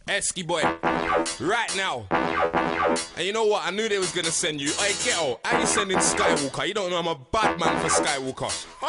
Esky boy, right now. And you know what? I knew they was gonna send you. Hey, Ghetto, how you sending Skywalker? You don't know I'm a bad man for Skywalker.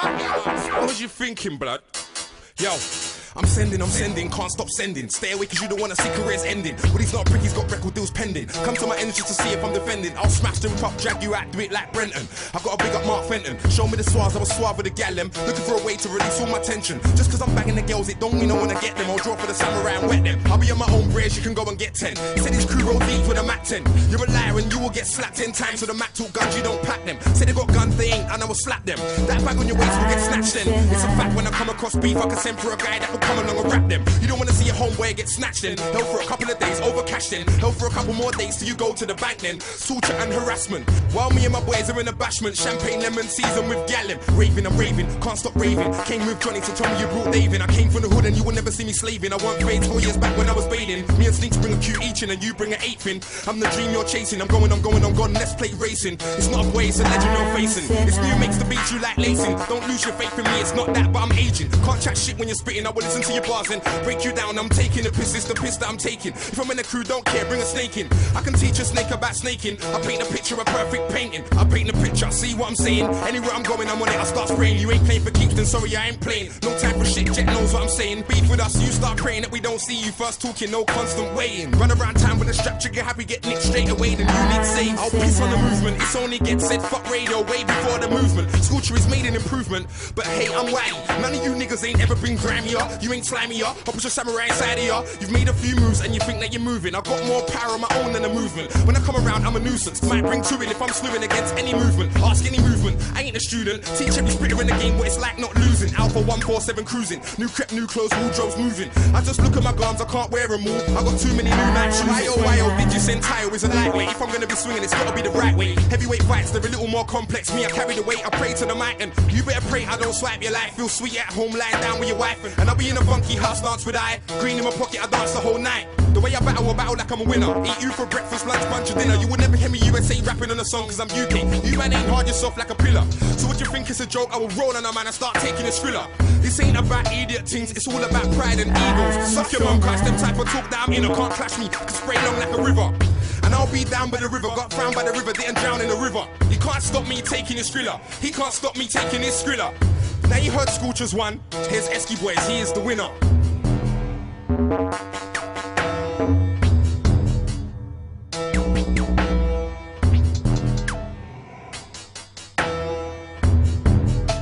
What was you thinking, blood? Yo, I'm sending, can't stop sending. Stay away cause you don't wanna see careers ending. But he's not a prick, he's got record deals pending. Come to my ends just to see if I'm defending. I'll smash them top, drag you out, do it like Brenton. I've got a big up Mark Fenton. Show me the swaz, I was suave with the gallem. Looking for a way to release all my tension. Just cause I'm banging the girls, it don't mean I wanna get them. I'll draw for the samurai and wet them. I'll be on my own bridge, you can go and get 10. He said his crew roll deep with a Mac 10. You're a liar and you will get slapped 10 times. So the Mac talk guns, you don't pack them. Say they got guns, they ain't, and I will slap them. That bag on your waist will get snatched then. It's a fact when I come across beef, I can send for a guy that will come along and rap them. You don't wanna see your homeboy get snatched in. Hell for a couple of days, over cashed in. Hell for a couple more days till you go to the bank then. Torture and harassment. While me and my boys are in a bashment. Champagne lemon season with gallon. Raving, I'm raving, can't stop raving. Came with Johnny to tell me you brought Dave in. I came from the hood and you will never see me slaving. I want fades 4 years back when I was bathing. Me and Sneaks bring a cute each in and you bring an eighth in. I'm the dream you're chasing. I'm going, let's play racing. It's not a boy, it's a legend you're facing. It's new makes the beat you like lacing. Don't lose your faith in me, it's not that, but I'm aging. Can't chat shit when you're spitting. I will listen to your bars and break you down. I'm taking the piss, it's the piss that I'm taking. If I'm in the crew, don't care, bring a snake in. I can teach a snake about snaking. I paint a picture, a perfect painting. I paint the picture, see what I'm saying. Anywhere I'm going, I'm on it, I start spraying. You ain't playing for keeps, then sorry, I ain't playing. No time for shit, Jet knows what I'm saying. Beef with us, you start praying that we don't see you first talking, no constant waiting. Run around town with a strap, trigger happy, get nicked straight away, then you need save. I'll piss on the movement, it's only get said, fuck radio, way before the movement. Sculpture made an improvement, but hey, I'm waggy. None of you niggas ain't ever been grimier. You ain't slimier, I'll push a samurai inside of ya. You've made a few moves and you think that you're moving. I've got more power on my own than a movement. When I come around, I'm a nuisance. Might bring to it if I'm slewing against any movement. Ask any movement, I ain't a student. Teach every spitter in the game what it's like not losing. Alpha 147 cruising. New crep, new clothes, wardrobes moving. I just look at my guns, I can't wear them all. I got too many new man shoes. Yo, did you send Tayo is a lightweight? If I'm gonna be swinging, it's gotta be the right way. Heavyweight fights, they're a little more complex. Me, I carry the weight, I pray to the mic, and you better pray I don't swipe your life. Feel sweet at home, lying down with your wife, and I'll be in a funky house dance with I. Green in my pocket, I dance the whole night. The way I battle like I'm a winner. Eat you for breakfast, lunch, bunch of dinner. You would never hear me USA rapping on a song cause I'm UK. You man ain't hard yourself like a pillar. So what you think it's a joke? I will roll on a man and start taking a thriller. This ain't about idiot things, it's all about pride and egos. Suck your mum, cause them type of talk that I'm in, can't clash me, can spray long like a river. And I'll be down by the river, got found by the river, didn't drown in the river. He can't stop me taking his thriller, he can't stop me taking his thriller. Now you heard Scorchers won, here's Esky Boys, he is the winner.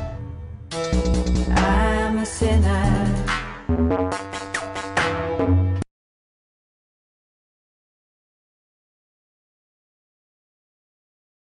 I'm a sinner.